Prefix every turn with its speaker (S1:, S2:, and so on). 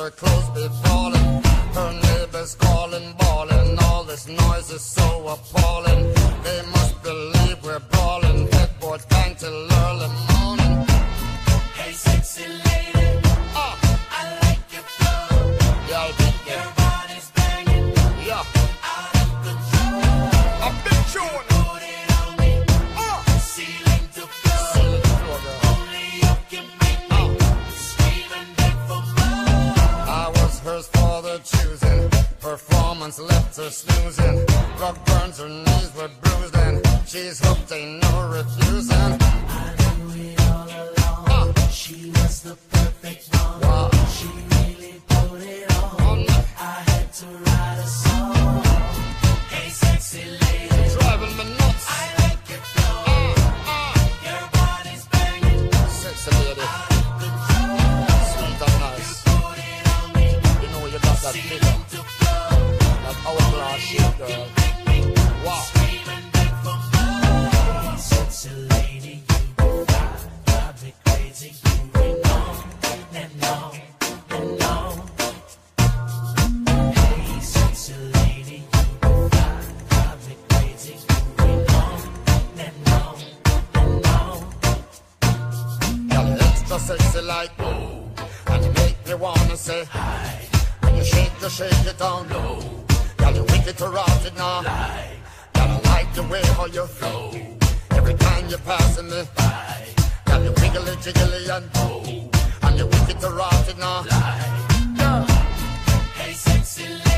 S1: her clothes be falling. Her neighbors calling, bawling. All this noise is so appalling. They must believe we're brawling. Headboards bang till early morning.
S2: Hey, sexy lady, I like your flow.
S1: Yeah,
S2: Your body's banging,
S1: yeah.
S2: out of control.
S1: I'm big chewing.
S2: Put it on me, ceiling to floor. Only you can make me scream and beg for more.
S1: I was hers for the choosing. Performance left her snoozing. Rug burns, her knees were bruised, and she's hooked, ain't no refusing.
S2: I knew it all along. She was the perfect one.
S1: Wow.
S2: She really put it on. I had to write a song. Hey, sexy lady,
S1: Driving me nuts.
S2: I like your flow. Your body's banging,
S1: Sexy lady,
S2: out of control.
S1: sweet and nice.
S2: Put it on me,
S1: You know you got that figure,
S2: ceiling to floor.
S1: that hourglass shape, girl. Wow.
S2: Scream and beg for more. Hey, sexy lady, you drive me crazy. Moving on and on and on. Hey, sexy lady, you drive me crazy. Moving on and on and on.
S1: You're extra sexy like ooh, and you make me wanna say hi. When you shake it down low. Girl, you wicked to rot it now. Girl, I like the way how you flow. Every time you're passing me by. Girl, you wiggly jiggly and oh, and you wicked to rot it now.
S2: Hey, sexy lady.